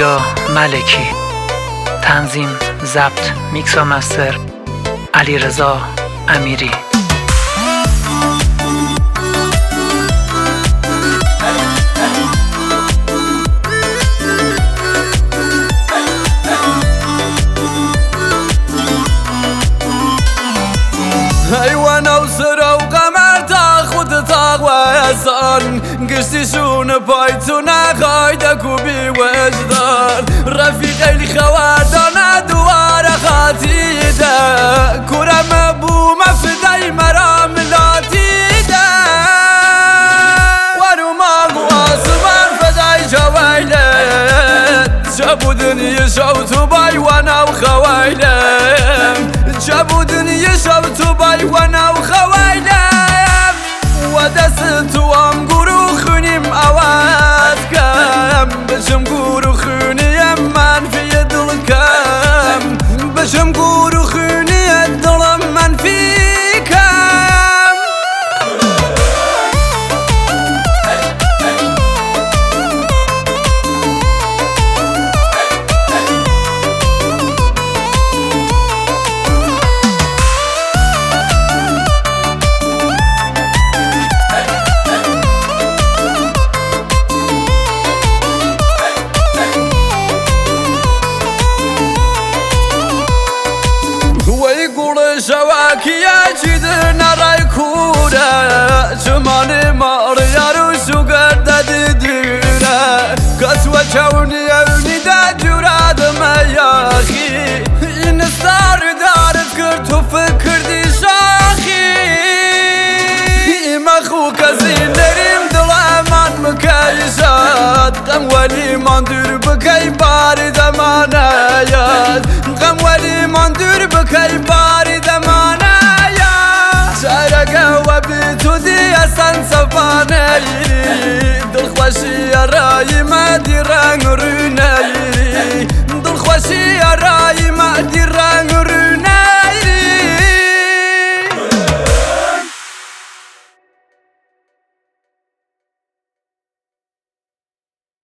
پوریا ملکی. تنظیم، ضبط، میکس و مستر علیرضا امیری. حيوانا وسرا وقمر تاخد تاغوازان قشتي شون بايتونا خايدك وبوجدان رفيق الخواردانا دوار خاتيدا كرة مبو مفدي مرام لاتيدا وروما واسمان فداي جوايلت جابو دنيا شوتو باي وانا وخوايلم جابو دنيا شوتو باي وانا وخوايلم ودست وام قرو خونيم اواد كم بشم قرو خونيم من في دلكم بشم قرو خوني الدلم من فيكم شواكي يا جدنا رايكونا جماني ماريا روشو قرد دينا كسوة شوني اوني دا جراد ما ياخي إن صار دار فكرت وفكر دي شاخي مخوك زين دريم دلامان مكايشات قمولي مندور بكي بارد مانايات قمولي مندور بكي بارد سرقة وبيتو دي أسان سفاني دل خوشي